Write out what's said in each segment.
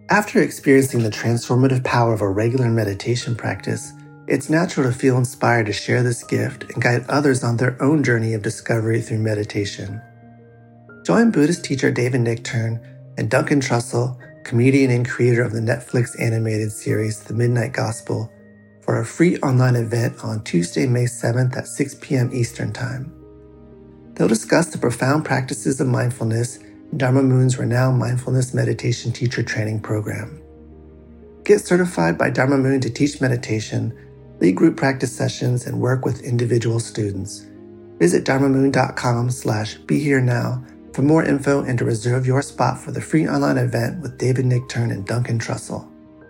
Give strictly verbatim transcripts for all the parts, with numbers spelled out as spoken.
After experiencing the transformative power of a regular meditation practice, it's natural to feel inspired to share this gift and guide others on their own journey of discovery through meditation. Join Buddhist teacher David Nichtern and Duncan Trussell, comedian and creator of the Netflix animated series The Midnight Gospel, for a free online event on Tuesday, May seventh at six p.m. Eastern Time. They'll discuss the profound practices of mindfulness in Dharma Moon's renowned mindfulness meditation teacher training program. Get certified by Dharma Moon to teach meditation, lead group practice sessions, and work with individual students. Visit dharmamoon.com slash be here now for more info and to reserve your spot for the free online event with David Nichtern and Duncan Trussell.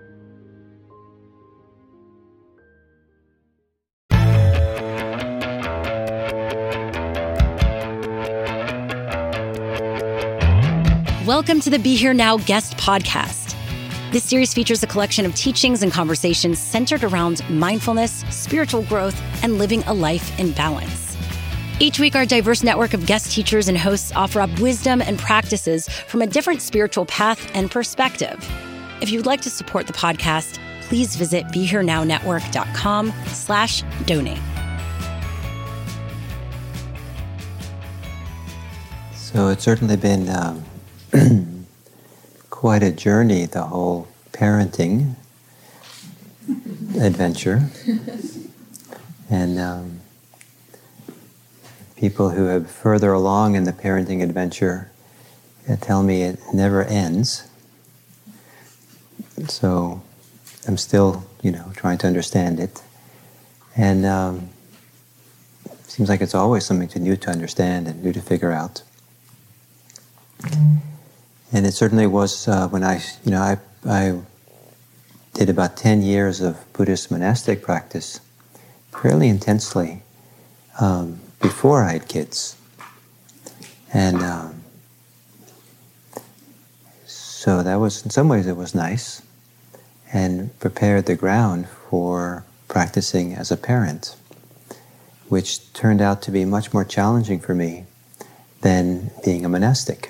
Welcome to the Be Here Now guest podcast. This series features a collection of teachings and conversations centered around mindfulness, spiritual growth, and living a life in balance. Each week, our diverse network of guest teachers and hosts offer up wisdom and practices from a different spiritual path and perspective. If you'd like to support the podcast, please visit BeHereNowNetwork.com slash donate. So it's certainly been um, quite a journey, the whole parenting adventure. And um, people who have further along in the parenting adventure uh, tell me it never ends. So I'm still, you know, trying to understand it. And um, it seems like it's always something to new to understand and new to figure out. And it certainly was uh, when I, you know, I, I did about ten years of Buddhist monastic practice fairly intensely um, before I had kids. And um, so that was, in some ways it was nice and prepared the ground for practicing as a parent, which turned out to be much more challenging for me than being a monastic.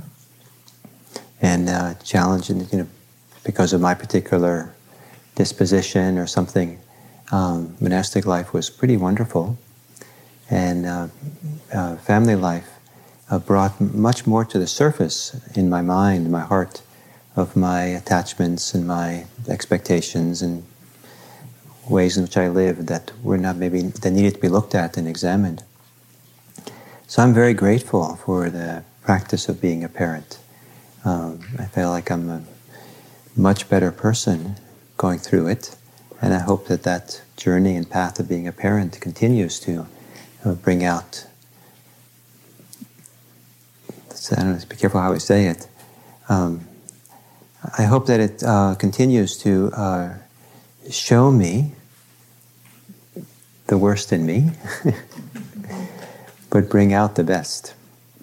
And uh, challenging, you know, because of my particular disposition or something, um, monastic life was pretty wonderful. And uh, uh, family life uh, brought much more to the surface in my mind, my heart, of my attachments and my expectations and ways in which I lived that were not maybe, that needed to be looked at and examined. So I'm very grateful for the practice of being a parent. Um, I feel like I'm a much better person going through it, and I hope that that journey and path of being a parent continues to uh, bring out, I don't know, be careful how I say it, um, I hope that it uh, continues to uh, show me the worst in me, but bring out the best.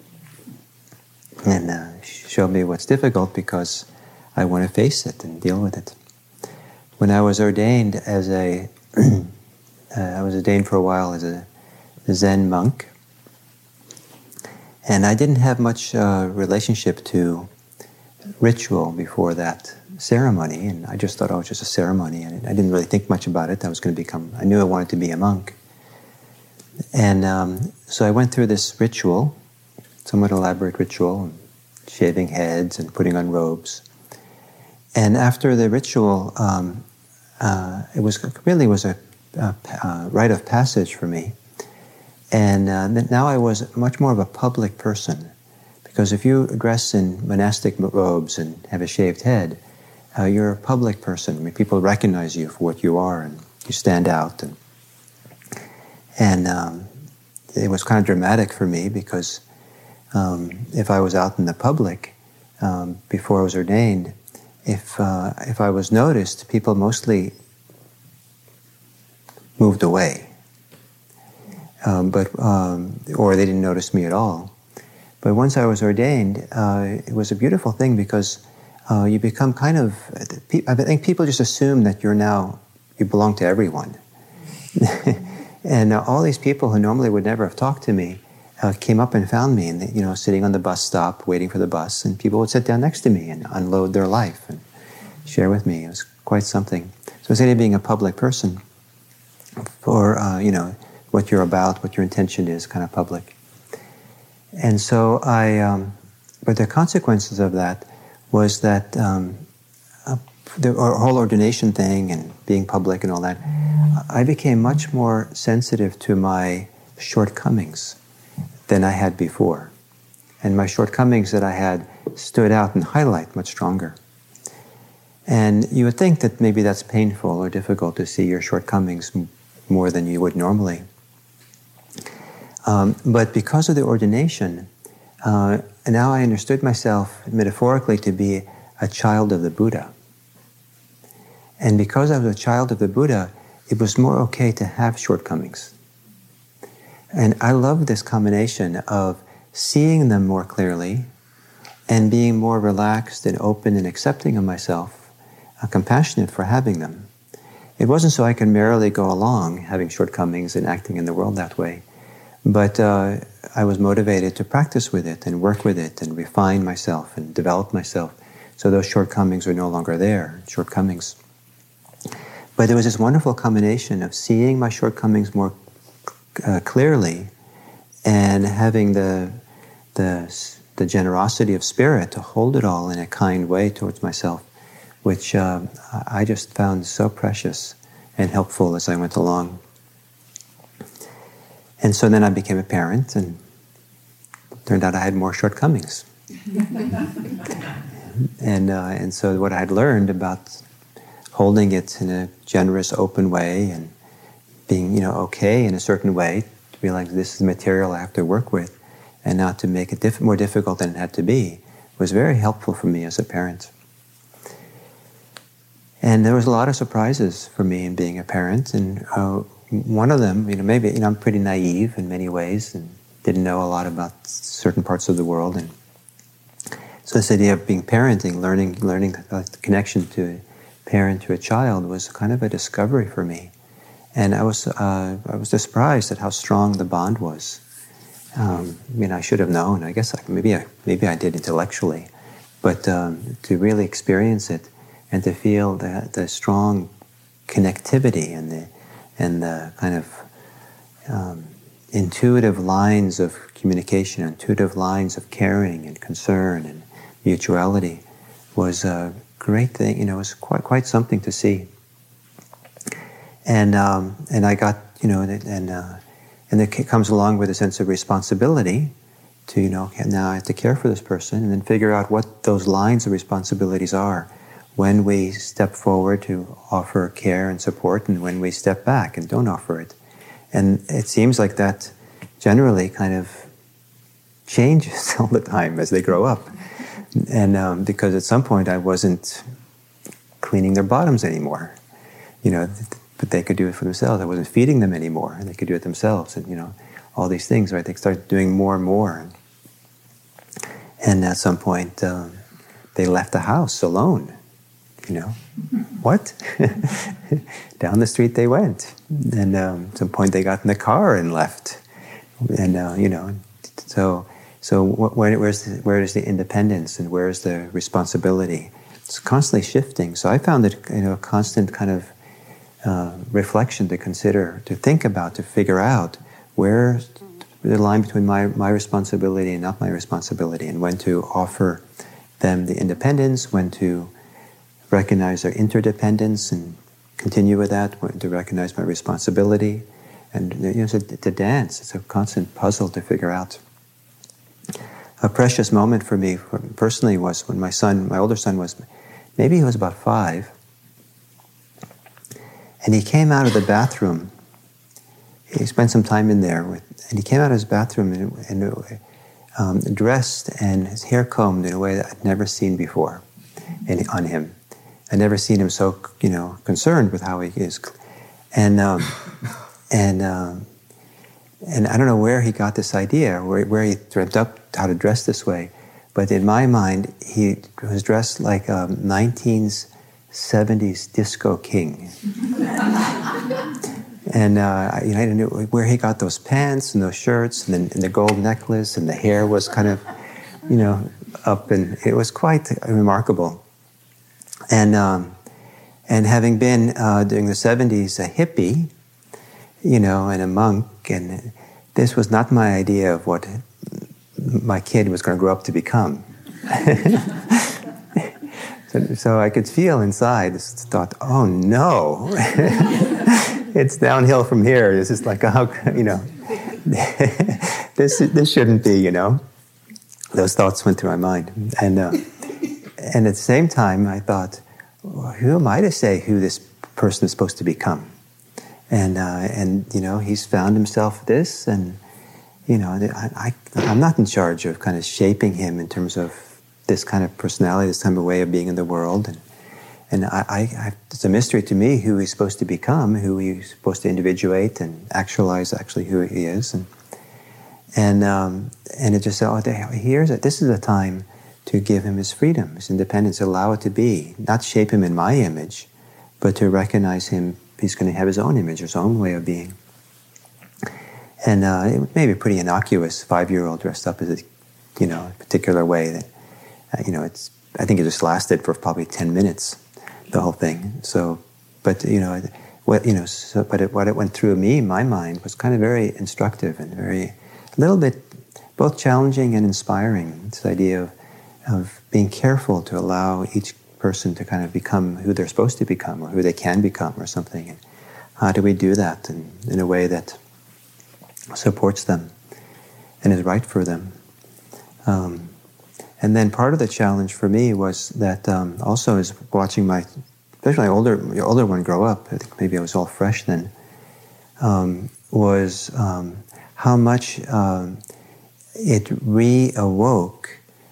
And uh, show me what's difficult because I want to face it and deal with it. When I was ordained as a, uh, I was ordained for a while as a Zen monk, and I didn't have much uh, relationship to ritual before that ceremony, and I just thought, oh, it's just a ceremony, and I didn't really think much about it. I was going to become, I knew I wanted to be a monk. And um, so I went through this ritual, somewhat elaborate ritual, shaving heads and putting on robes. And after the ritual, um, uh, it was really was a, a, a rite of passage for me. And uh, now I was much more of a public person, because if you dress in monastic robes and have a shaved head, uh, you're a public person. I mean, people recognize you for what you are, and you stand out. And and um, it was kind of dramatic for me because um, if I was out in the public um, before I was ordained, if uh, if I was noticed, people mostly moved away. Um, but um, or they didn't notice me at all. But once I was ordained, uh, it was a beautiful thing because uh, you become kind of. I think people just assume that you're now you belong to everyone, and uh, all these people who normally would never have talked to me uh, came up and found me, and you know, sitting on the bus stop waiting for the bus, and people would sit down next to me and unload their life, and share with me. It was quite something. So it's being a public person, for uh, you know, what you're about, what your intention is, kind of public. And so I, um, but the consequences of that was that um, uh, the whole ordination thing and being public and all that, I became much more sensitive to my shortcomings than I had before. And my shortcomings that I had stood out and highlight much stronger. And you would think that maybe that's painful or difficult to see your shortcomings m- more than you would normally. Um, but because of the ordination, uh, now I understood myself metaphorically to be a child of the Buddha. And because I was a child of the Buddha, it was more okay to have shortcomings. And I love this combination of seeing them more clearly and being more relaxed and open and accepting of myself, uh, compassionate for having them. It wasn't so I could merrily go along having shortcomings and acting in the world that way, but uh, I was motivated to practice with it and work with it and refine myself and develop myself so those shortcomings were no longer there, shortcomings. But there was this wonderful combination of seeing my shortcomings more uh, clearly and having the, the, the generosity of spirit to hold it all in a kind way towards myself, which uh, I just found so precious and helpful as I went along. And so then I became a parent, and turned out I had more shortcomings. and uh, and so what I had learned about holding it in a generous, open way, and being, you know, okay in a certain way, to realize this is material I have to work with, and not to make it diff- more difficult than it had to be, was very helpful for me as a parent. And there was a lot of surprises for me in being a parent, and uh, one of them, you know, maybe, you know, I'm pretty naive in many ways and didn't know a lot about certain parts of the world, and so this idea of being parenting, learning, learning the connection to a parent to a child was kind of a discovery for me, and I was uh, I was surprised at how strong the bond was. Um, I mean, I should have known. I guess I, maybe I maybe I did intellectually, but um, to really experience it and to feel the the strong connectivity and the and the kind of um, intuitive lines of communication, intuitive lines of caring and concern and mutuality was a great thing. You know, it was quite quite something to see. And um, and I got, you know, and and, uh, and it comes along with a sense of responsibility to, you know, now I have to care for this person, and then figure out what those lines of responsibilities are. When we step forward to offer care and support, and when we step back and don't offer it. And it seems like that generally kind of changes all the time as they grow up. And um, because at some point I wasn't cleaning their bottoms anymore, you know, but they could do it for themselves. I wasn't feeding them anymore, and they could do it themselves. And, you know, all these things, right? They started doing more and more. And at some point, um, they left the house alone. You know, what? Down the street they went. And um, at some point they got in the car and left. And, uh, you know, so so where, where's the, where is the independence and where is the responsibility? It's constantly shifting. So I found it, you know, a constant kind of uh, reflection to consider, to think about, to figure out where's the line between my, my responsibility and not my responsibility, and when to offer them the independence, when to recognize their interdependence and continue with that, to recognize my responsibility, and, you know, to, to dance. It's a constant puzzle to figure out. A precious moment for me personally was when my son, my older son was, maybe he was about five, and he came out of the bathroom. He spent some time in there, with, and he came out of his bathroom and, and um, dressed and his hair combed in a way that I'd never seen before in, on him. I'd never seen him so, you know, concerned with how he is, and um, and um, and I don't know where he got this idea, where where he dreamt up how to dress this way, but in my mind, he was dressed like a nineteen seventies disco king, and uh, you know, I didn't know where he got those pants and those shirts, and, then, and the gold necklace, and the hair was kind of, you know, up, and it was quite remarkable. And um, and having been uh, during the seventies a hippie, you know, and a monk, and this was not my idea of what my kid was going to grow up to become. so, so I could feel inside this thought, oh no, it's downhill from here. This is like, how, you know, this this shouldn't be, you know. Those thoughts went through my mind, and uh, and at the same time, I thought, well, who am I to say who this person is supposed to become? And uh, and you know, he's found himself this, and you know, I, I I'm not in charge of kind of shaping him in terms of this kind of personality, this kind of way of being in the world, and and I, I, I it's a mystery to me who he's supposed to become, who he's supposed to individuate and actualize actually who he is, and and um, and it just said, oh, here's it. This is a time to give him his freedom, his independence, allow it to be, not shape him in my image, but to recognize him. He's going to have his own image, his own way of being. And uh, it may be pretty innocuous, five-year-old dressed up as a, you know, a particular way that, uh, you know, it's. I think it just lasted for probably ten minutes, the whole thing. So, but you know, what you know, so, but it, what it went through me, my mind, was kind of very instructive and very, a little bit, both challenging and inspiring. This idea of of being careful to allow each person to kind of become who they're supposed to become or who they can become or something. And how do we do that in, in a way that supports them and is right for them? Um, and then part of the challenge for me was that um, also is watching my, especially my older, my older one grow up, I think maybe I was all fresh then, um, was um, how much um, it reawoke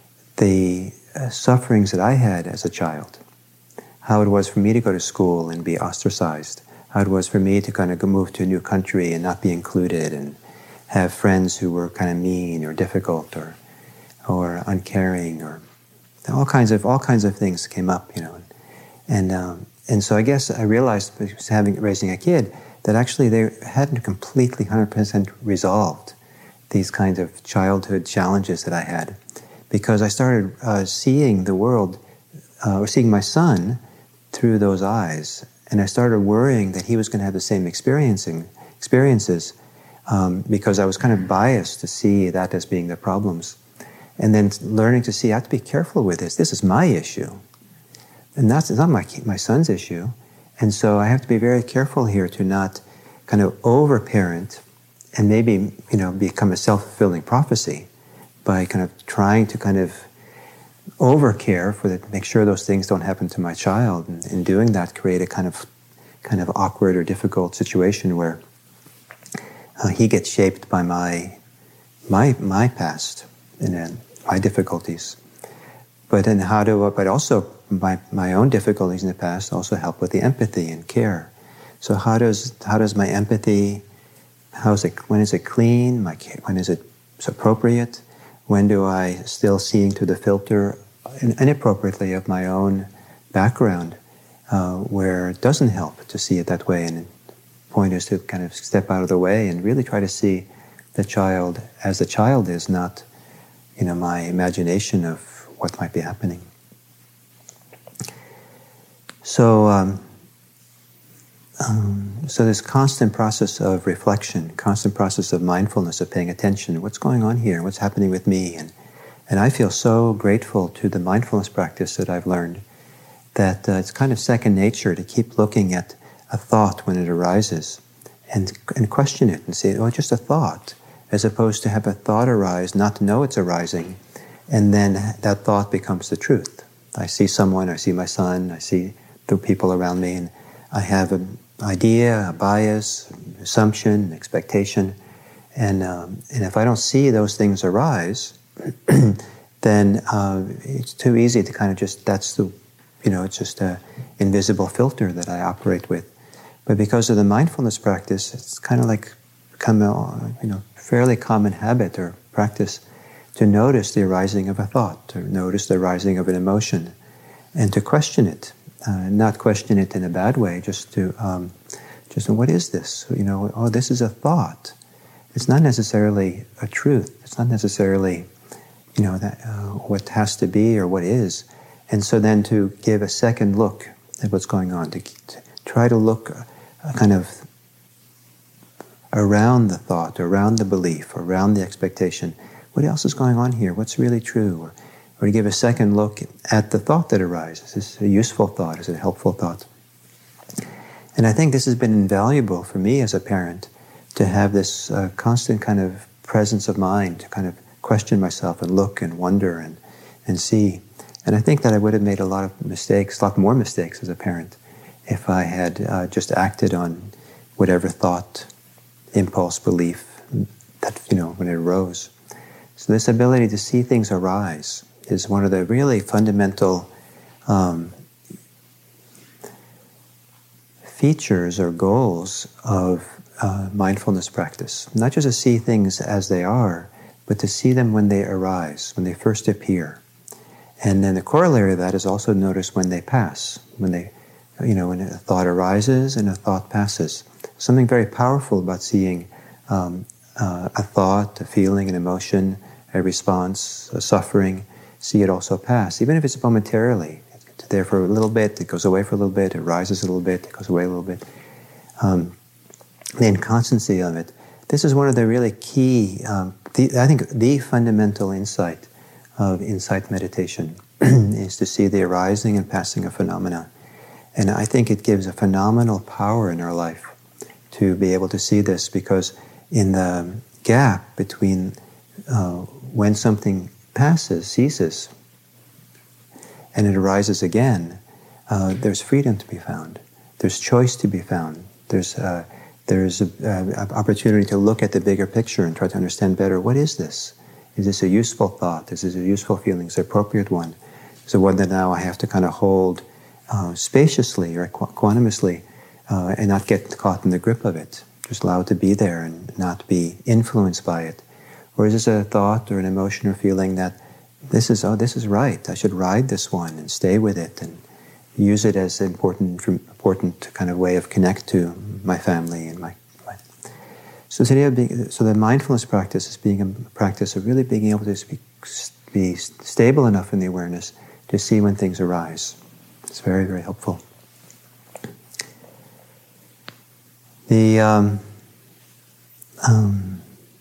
the uh, sufferings that I had as a child. How it was for me to go to school and be ostracized. How it was for me to kind of go move to a new country and not be included and have friends who were kind of mean or difficult or or uncaring or all kinds of all kinds of things came up, you know. And and, um, and so I guess I realized, having raising a kid, that actually they hadn't completely one hundred percent resolved these kinds of childhood challenges that I had. Because I started uh, seeing the world, uh, or seeing my son through those eyes, and I started worrying that he was going to have the same experiencing experiences, um, because I was kind of biased to see that as being the problems, and then learning to see I have to be careful with this. This is my issue, and that's not my my son's issue, and so I have to be very careful here to not kind of over-parent, and maybe you know become a self-fulfilling prophecy, by kind of trying to kind of over-care for the, make sure those things don't happen to my child, and in doing that create a kind of kind of awkward or difficult situation where uh, he gets shaped by my my my past and then my difficulties. But then how do but also my my own difficulties in the past also help with the empathy and care. So how does how does my empathy, how is it, when is it clean? My when is it appropriate? When do I still seeing through the filter inappropriately of my own background, uh, where it doesn't help to see it that way? And the point is to kind of step out of the way and really try to see the child as the child is, not, you know, my imagination of what might be happening. So, um, um, so this constant process of reflection, constant process of mindfulness, of paying attention, what's going on here, what's happening with me, and and I feel so grateful to the mindfulness practice that I've learned that uh, it's kind of second nature to keep looking at a thought when it arises and and question it and say, oh, just a thought, as opposed to have a thought arise, not to know it's arising, and then that thought becomes the truth. I see someone, I see my son, I see the people around me, and I have an idea, a bias, an assumption, an expectation, and um, and if I don't see those things arise, then uh, it's too easy to kind of just, that's the, you know, it's just a invisible filter that I operate with. But because of the mindfulness practice, it's kind of like become a, you know, fairly common habit or practice to notice the arising of a thought, to notice the arising of an emotion, and to question it. Uh, not question it in a bad way, just to, um, just what is this? You know, oh, this is a thought. It's not necessarily a truth. It's not necessarily, you know, that uh, what has to be or what is. And so then to give a second look at what's going on, to, to try to look uh, kind of around the thought, around the belief, around the expectation. What else is going on here? What's really true? Or, or to give a second look at the thought that arises. Is this a useful thought? Is it a helpful thought? And I think this has been invaluable for me as a parent to have this uh, constant kind of presence of mind, to kind of question myself and look and wonder and, and see. And I think that I would have made a lot of mistakes, a lot more mistakes as a parent, if I had uh, just acted on whatever thought, impulse, belief that, you know, when it arose. So this ability to see things arise is one of the really fundamental um, features or goals of uh, mindfulness practice. Not just to see things as they are, but to see them when they arise, when they first appear. And then the corollary of that is also notice when they pass, when they, you know, when a thought arises and a thought passes. Something very powerful about seeing um, uh, a thought, a feeling, an emotion, a response, a suffering, see it also pass, even if it's momentarily. It's there for a little bit, it goes away for a little bit, it rises a little bit, it goes away a little bit. Um, the inconstancy of it. This is one of the really key, um, the, I think the fundamental insight of insight meditation is to see the arising and passing of phenomena. And I think it gives a phenomenal power in our life to be able to see this, because in the gap between uh, when something passes, ceases, and it arises again, uh, there's freedom to be found. There's choice to be found. There's uh, there's an opportunity to look at the bigger picture and try to understand better, what is this? Is this a useful thought? Is this a useful feeling? Is it an appropriate one? Is it one that now I have to kind of hold uh, spaciously or qu- quantumously uh, and not get caught in the grip of it? Just allow it to be there and not be influenced by it. Or is this a thought or an emotion or feeling that this is, oh, this is right, I should ride this one and stay with it and use it as an important, important kind of way of connect to my family and my, my So today, of being, so the mindfulness practice is being a practice of really being able to be, be stable enough in the awareness to see when things arise. It's very, very helpful. The um, um,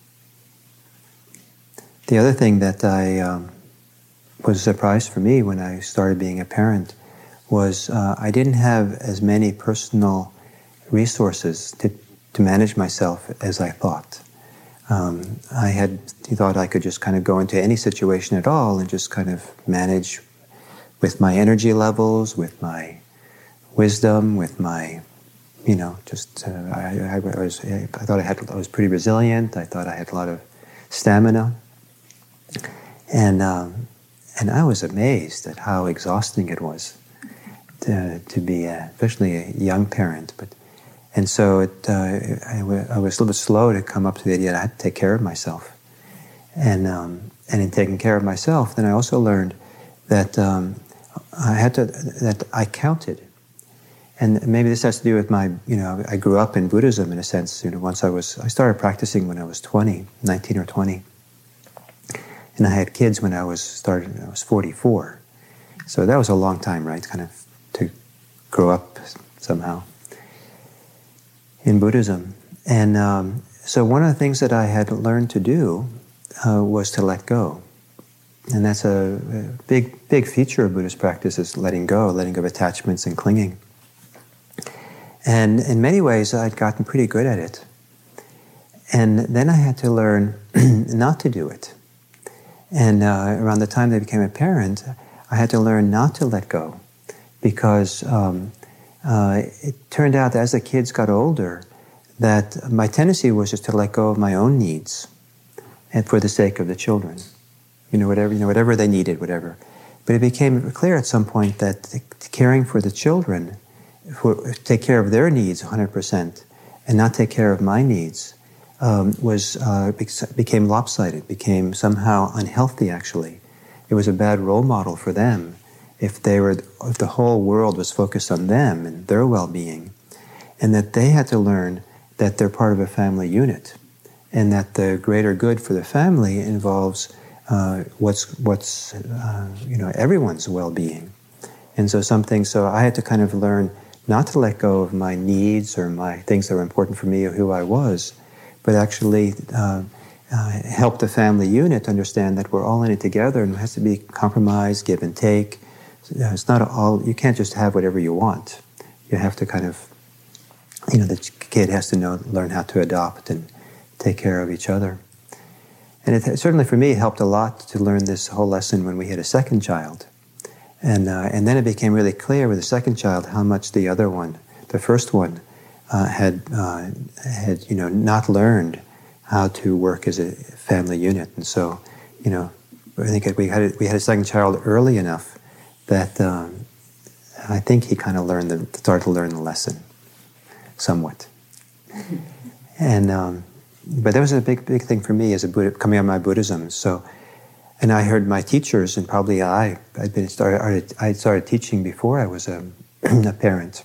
the other thing that I um, was a surprise for me when I started being a parent was uh, I didn't have as many personal resources to to manage myself as I thought. Um, I had thought I could just kind of go into any situation at all and just kind of manage with my energy levels, with my wisdom, with my, you know, just, uh, I, I, I, was, I thought I, had, I was pretty resilient. I thought I had a lot of stamina. And, um, and I was amazed at how exhausting it was to, to be, a, especially a young parent. But And so it, uh, I, w- I was a little bit slow to come up to the idea that I had to take care of myself. And um, and in taking care of myself, then I also learned that um, I had to, that I counted. And maybe this has to do with my, you know, I grew up in Buddhism in a sense. You know, once I was, I started practicing when I was twenty, nineteen or twenty. And I had kids when I was started, when I was forty-four. So that was a long time, right? Kind of to grow up somehow in Buddhism. And um, so one of the things that I had learned to do uh, was to let go. And that's a, a big, big feature of Buddhist practice, is letting go, letting go of attachments and clinging. And in many ways, I'd gotten pretty good at it. And then I had to learn not to do it. And uh, around the time that I became a parent, I had to learn not to let go, because um, Uh, it turned out that as the kids got older, that my tendency was just to let go of my own needs, and for the sake of the children, you know, whatever you know, whatever they needed, whatever. But it became clear at some point that the, caring for the children, for, take care of their needs one hundred percent, and not take care of my needs, um, was uh, became lopsided, became somehow unhealthy. Actually, it was a bad role model for them. If they were, if the whole world was focused on them and their well-being, and that they had to learn that they're part of a family unit, and that the greater good for the family involves uh, what's what's uh, you know everyone's well-being, And so some things, so I had to kind of learn not to let go of my needs or my things that were important for me or who I was, but actually uh, uh, help the family unit understand that we're all in it together and it has to be compromise, give and take. It's not all, you can't just have whatever you want. You have to kind of, you know, the kid has to know, learn how to adopt and take care of each other. And it, certainly for me, it helped a lot to learn this whole lesson when we had a second child. And uh, and then it became really clear with the second child how much the other one, the first one, uh, had uh, had you know not learned how to work as a family unit. And so, you know, I think we had a, we had a second child early enough that um, I think he kind of learned the started to learn the lesson somewhat. And um, but that was a big big thing for me as a Buddha, coming out of my Buddhism. So. And I heard my teachers, and probably I, I'd been started, I started teaching before I was a, a parent,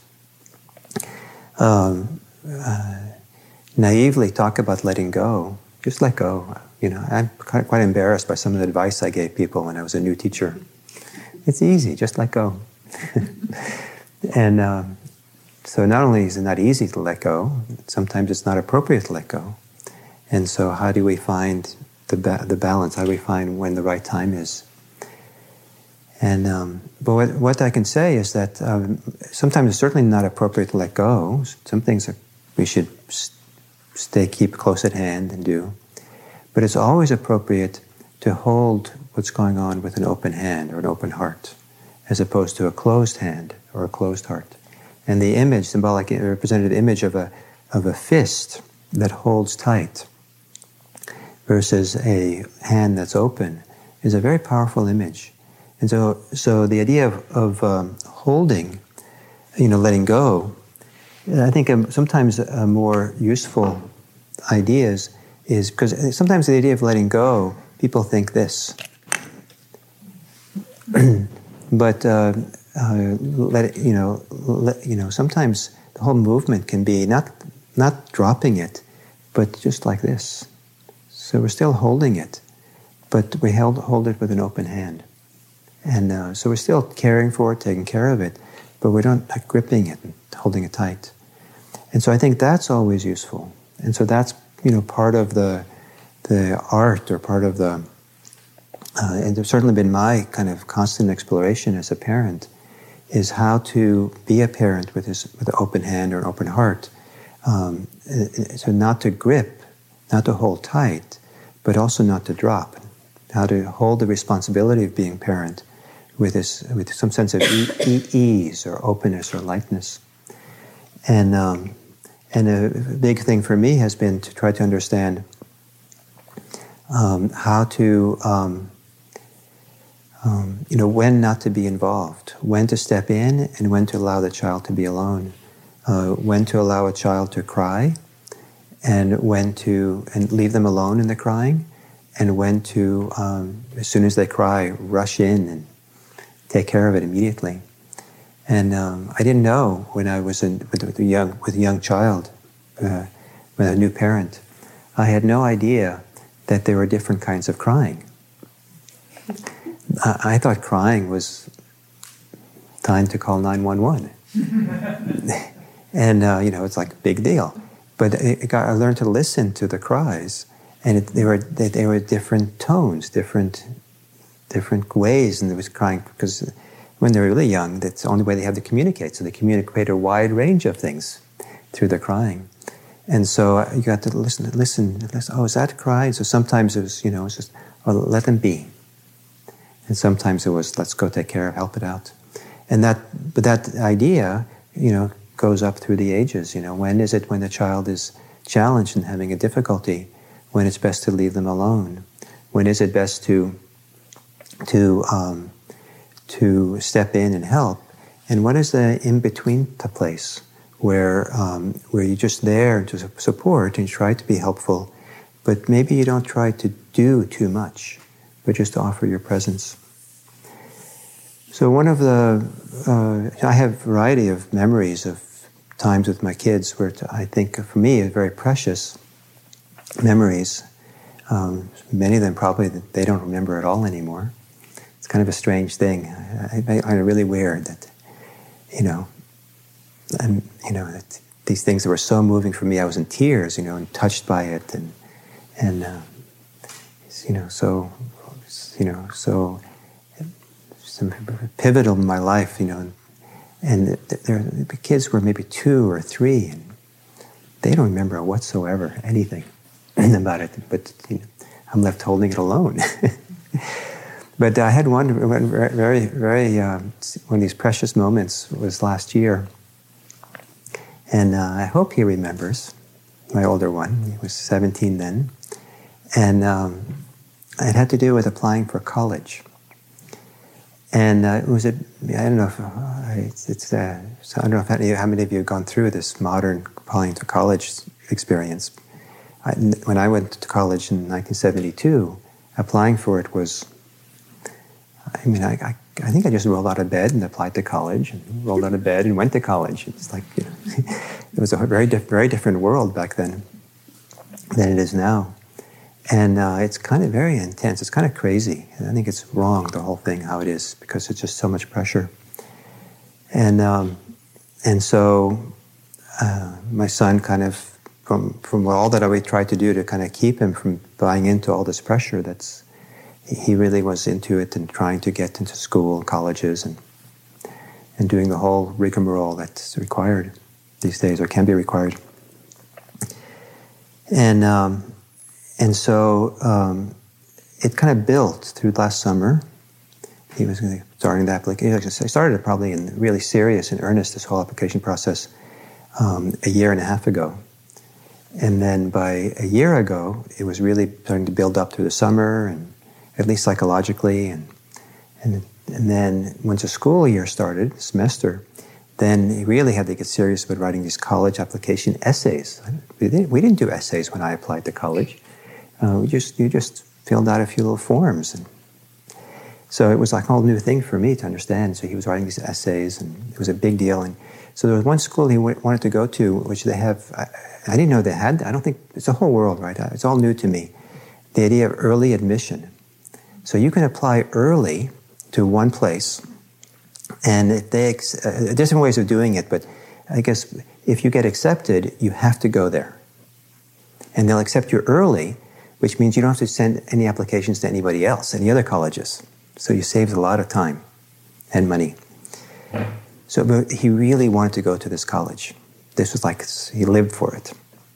um, uh, naively talk about letting go. Just let go. You know, I'm quite, quite embarrassed by some of the advice I gave people when I was a new teacher. It's easy, just let go. And um, so not only is it not easy to let go, sometimes it's not appropriate to let go. And so how do we find the ba- the balance? How do we find when the right time is? And um, but what, what I can say is that um, sometimes it's certainly not appropriate to let go. Some things are, we should st- stay, keep close at hand and do. But it's always appropriate to hold what's going on with an open hand or an open heart, as opposed to a closed hand or a closed heart. And the image, symbolic, representative image of a of a fist that holds tight versus a hand that's open is a very powerful image. And so so the idea of, of um, holding, you know, letting go, I think um, sometimes a more useful idea is, is, because sometimes the idea of letting go, people think this. But uh, uh, let it, you know, let, you know, sometimes the whole movement can be not not dropping it, but just like this. So we're still holding it, but we held, hold it with an open hand. And uh, so we're still caring for it, taking care of it, but we're not like, gripping it and holding it tight. And so I think that's always useful. And so that's, you know, part of the the art or part of the, uh, and it's certainly been my kind of constant exploration as a parent, is how to be a parent with, his, with an open hand or an open heart. Um, so not to grip, not to hold tight, but also not to drop. How to hold the responsibility of being parent with this, with some sense of e- e- ease or openness or lightness. And um, and a big thing for me has been to try to understand um, how to, um, um, you know, when not to be involved, when to step in and when to allow the child to be alone, uh, when to allow a child to cry, and when to and leave them alone in the crying, and when to, um, as soon as they cry, rush in and take care of it immediately. And um, I didn't know when I was in, with, with a young with a young child, uh, with a new parent, I had no idea that there were different kinds of crying. I, I thought crying was time to call nine one one, and uh, you know, it's like a big deal. But it got, I learned to listen to the cries, and it, they were they, they were different tones, different different ways, and there was crying because when they're really young, that's the only way they have to communicate. So they communicate a wide range of things through their crying, and so you got to listen, listen, listen. Oh, is that cry? So sometimes it was, you know, it's just, oh, let them be, and sometimes it was, let's go take care of, help it out, and that, but that idea, you know, goes up through the ages. You know, when is it when the child is challenged and having a difficulty, when it's best to leave them alone? When is it best to to um, to step in and help? And what is the in-between place where um, where you're just there to support and try to be helpful, but maybe you don't try to do too much, but just to offer your presence. So one of the, uh, I have a variety of memories of times with my kids where I think for me are very precious memories. Um, many of them probably they don't remember at all anymore. It's kind of a strange thing. I, I, I find it really weird that, you know, and you know that these things that were so moving for me, I was in tears, you know, and touched by it, and and uh, you know, so you know, so some pivotal in my life, you know, and, and there the kids were maybe two or three, and they don't remember whatsoever anything about it, but you know, I'm left holding it alone. But I had one very, very, um, one of these precious moments was last year. And uh, I hope he remembers, my older one. He was seventeen then. And um, it had to do with applying for college. And uh, it was a, I don't know if, uh, it's, it's uh, so I don't know if any, how many of you have gone through this modern applying to college experience. I, when I went to college in nineteen seventy-two, applying for it was, I mean, I, I, I think I just rolled out of bed and applied to college, and rolled out of bed and went to college. It's like, you know, it was a very, diff- very different world back then than it is now. And uh, it's kind of very intense. It's kind of crazy. And I think it's wrong, the whole thing, how it is, because it's just so much pressure. And um, and so uh, my son kind of, from, from all that I tried to do to kind of keep him from buying into all this pressure, that's he really was into it and trying to get into school and colleges and and doing the whole rigmarole that's required these days, or can be required. And um, and so um, it kind of built through last summer. He was starting the application. I started it probably in really serious and earnest, this whole application process, um, a year and a half ago. And then by a year ago, it was really starting to build up through the summer, and at least psychologically, and and and then once the school year started, semester, then he really had to get serious about writing these college application essays. We didn't, we didn't do essays when I applied to college. Uh, we just you just filled out a few little forms, and so it was like a whole new thing for me to understand. So he was writing these essays, and it was a big deal. And so there was one school he w- wanted to go to, which they have. I, I didn't know they had. I don't think it's a whole world, right? It's all new to me. The idea of early admission. So you can apply early to one place, and if they ex- uh, different ways of doing it, but I guess if you get accepted, you have to go there. And they'll accept you early, which means you don't have to send any applications to anybody else, any other colleges. So you save a lot of time and money. So but he really wanted to go to this college. This was like, he lived for it.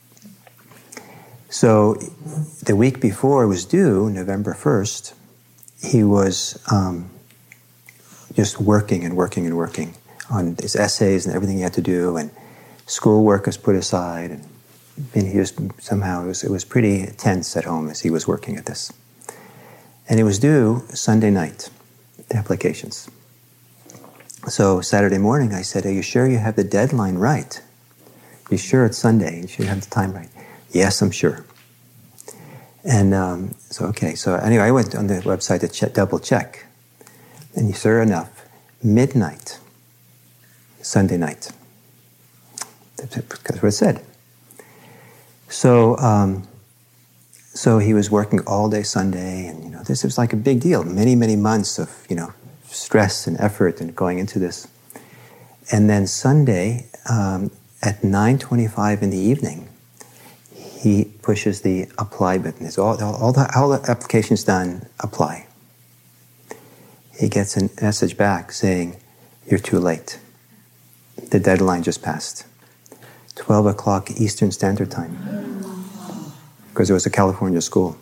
So the week before it was due, November first, he was um, just working and working and working on his essays and everything he had to do, and schoolwork was put aside, and, and he just somehow, it was, it was pretty tense at home as he was working at this. And it was due Sunday night, the applications. So Saturday morning I said, are you sure you have the deadline right? You sure it's Sunday? You sure you have the time right? Yes, I'm sure. And um, so, okay, so anyway, I went on the website to check, double check. And sure enough, midnight, Sunday night. That's what it said. So, um, so he was working all day Sunday, and you know, this was like a big deal. Many, many months of, you know, stress and effort and going into this. And then Sunday, um, at nine twenty-five in the evening, he pushes the apply button. It's all, all, the, all the applications done, apply. He gets a message back saying, you're too late. The deadline just passed. twelve o'clock Eastern Standard Time. Because it was a California school.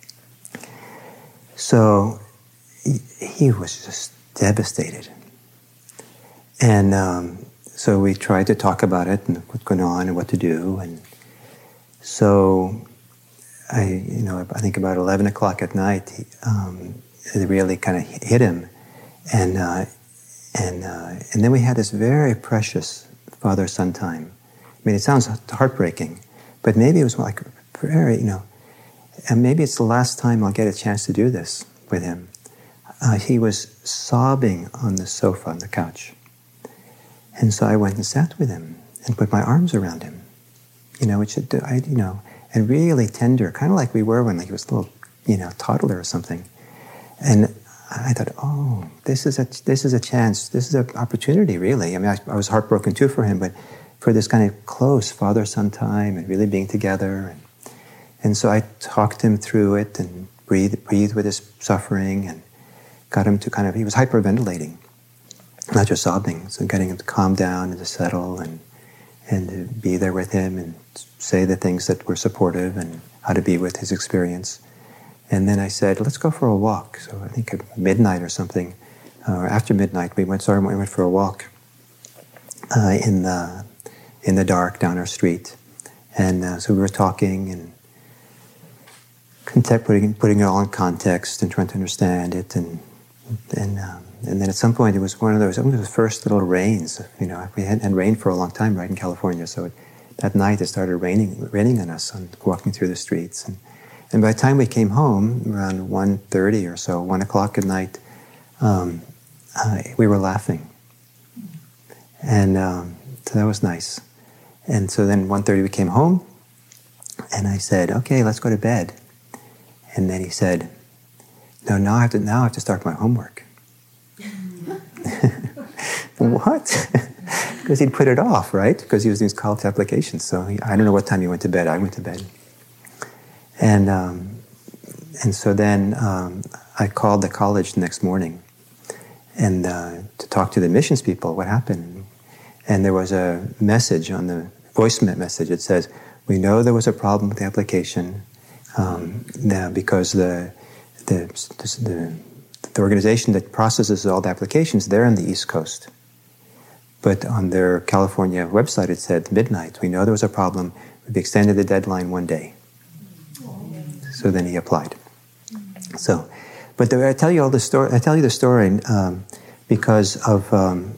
So he, he was just devastated. And um, so we tried to talk about it and what's going on and what to do. And so I, you know, I think about eleven o'clock at night, he, um, it really kind of hit him. And uh, and uh, and then we had this very precious father-son time. I mean, it sounds heartbreaking, but maybe it was like very, you know, and maybe it's the last time I'll get a chance to do this with him. Uh, he was sobbing on the sofa, on the couch. And so I went and sat with him and put my arms around him, you know, which, I, you know, and really tender, kind of like we were when like he was a little, you know, toddler or something. And I thought, oh, this is a this is a chance. This is an opportunity, really. I mean, I, I was heartbroken too for him, but for this kind of close father-son time and really being together. And, and so I talked him through it and breathed, breathed with his suffering and got him to kind of, he was hyperventilating, not just sobbing. So getting him to calm down and to settle and and to be there with him and say the things that were supportive and how to be with his experience. And then I said, let's go for a walk. So I think at midnight or something, uh, or after midnight, we went, sorry, we went for a walk uh, in the in the dark down our street. And uh, so we were talking and context, putting, putting it all in context and trying to understand it. And and um, and then at some point, it was one of those, it was the first little rains. You know, we hadn't had rain for a long time, right, in California. So it, that night, it started raining raining on us on walking through the streets. And, and by the time we came home, around one thirty or so, one o'clock at night, um, uh, we were laughing. And um, so that was nice. And so then one thirty we came home, and I said, okay, let's go to bed. And then he said, no, now I have to, now I have to start my homework. What? Because he'd put it off, right? Because he was doing his college applications. So he, I don't know what time he went to bed. I went to bed. And um, and so then um, I called the college the next morning and uh, to talk to the admissions people, what happened. And there was a message on the voice message. It says, we know there was a problem with the application um, now because the the, the the organization that processes all the applications, they're on the East Coast. But on their California website, it said midnight. We know there was a problem. We've extended the deadline one day. So then he applied. So, but the, I tell you all the story. I tell you the story um, because of um,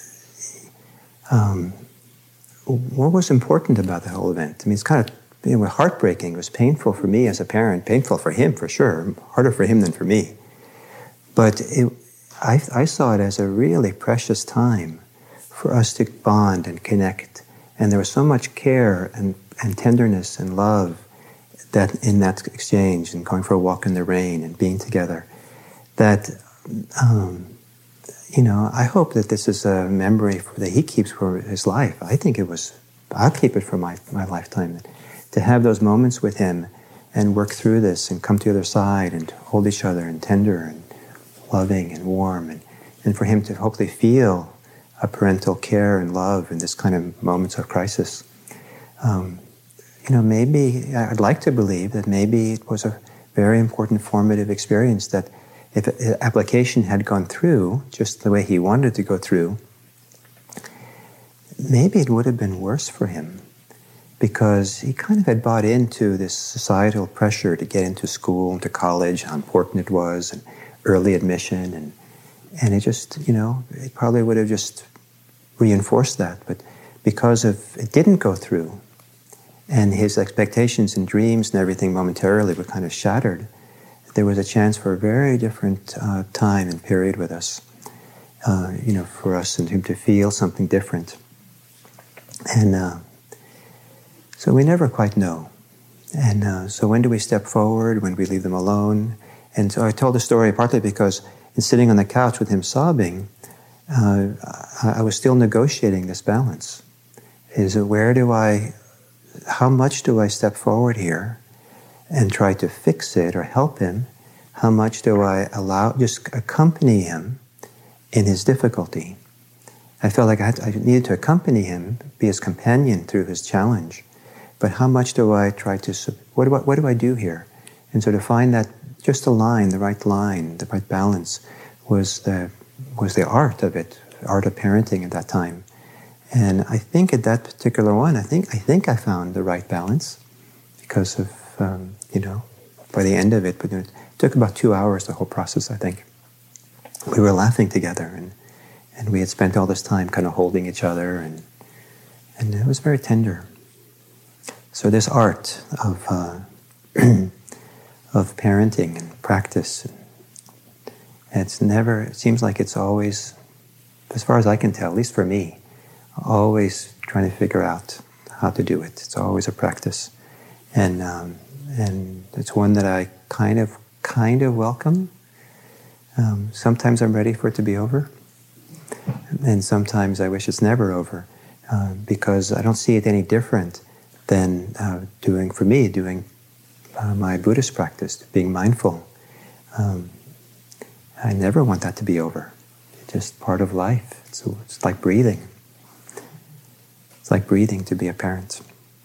um, what was important about the whole event. I mean, it's kind of you know, heartbreaking. It was painful for me as a parent. Painful for him, for sure. Harder for him than for me. But it, I, I saw it as a really precious time for us to bond and connect. And there was so much care and, and tenderness and love that in that exchange and going for a walk in the rain and being together that, um, you know, I hope that this is a memory for, that he keeps for his life. I think it was, I'll keep it for my, my lifetime. To have those moments with him and work through this and come to the other side and hold each other and tender and loving and warm and, and for him to hopefully feel a parental care and love in this kind of moments of crisis. Um, you know, maybe, I'd like to believe that maybe it was a very important formative experience that if the application had gone through just the way he wanted to go through, maybe it would have been worse for him because he kind of had bought into this societal pressure to get into school and to college, how important it was, and early admission, and and it just, you know, it probably would have just reinforced that. But because of it didn't go through, and his expectations and dreams and everything momentarily were kind of shattered, there was a chance for a very different uh, time and period with us, uh, you know, for us and him to feel something different. And uh, so we never quite know. And uh, so when do we step forward? When do we leave them alone? And so I told the story partly because in sitting on the couch with him sobbing, uh, I, I was still negotiating this balance. Is where do I, how much do I step forward here and try to fix it or help him? How much do I allow, just accompany him in his difficulty? I felt like I, had to, I needed to accompany him, be his companion through his challenge. But how much do I try to, what do I, what do I do here? And so to find that just a line, the right line, the right balance was the was the art of it, art of parenting at that time. And I think at that particular one, I think I think I found the right balance because of um, you know, by the end of it, but it took about two hours the whole process. I think we were laughing together, and and we had spent all this time kind of holding each other, and and it was very tender. So this art of uh, of parenting and practice, it's never, it seems like it's always, as far as I can tell, at least for me, always trying to figure out how to do it. It's always a practice. And um, and it's one that I kind of, kind of welcome. Um, sometimes I'm ready for it to be over, and sometimes I wish it's never over, uh, because I don't see it any different than uh, doing, for me, doing uh, my Buddhist practice, being mindful. Um, I never want that to be over. It's just part of life. It's, it's like breathing. It's like breathing to be a parent.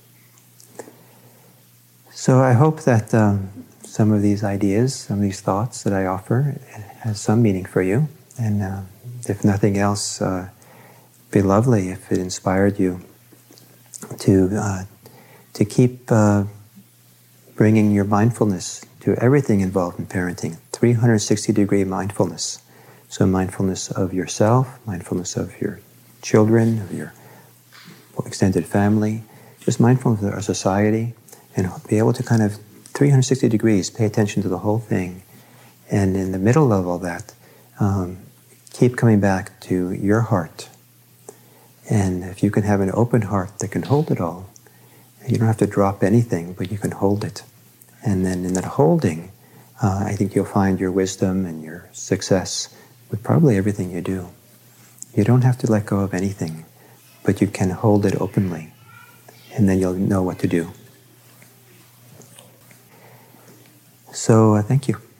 So I hope that um, some of these ideas, some of these thoughts that I offer has some meaning for you. And uh, if nothing else, uh, it'd be lovely if it inspired you to uh, to keep uh, bringing your mindfulness to everything involved in parenting, three hundred sixty degree mindfulness. So mindfulness of yourself, mindfulness of your children, of your extended family, just mindfulness of our society, and be able to kind of three hundred sixty degrees pay attention to the whole thing. And in the middle of all that, um, keep coming back to your heart. And if you can have an open heart that can hold it all, you don't have to drop anything, but you can hold it. And then in that holding, uh, I think you'll find your wisdom and your success with probably everything you do. You don't have to let go of anything, but you can hold it openly, and then you'll know what to do. So uh, thank you.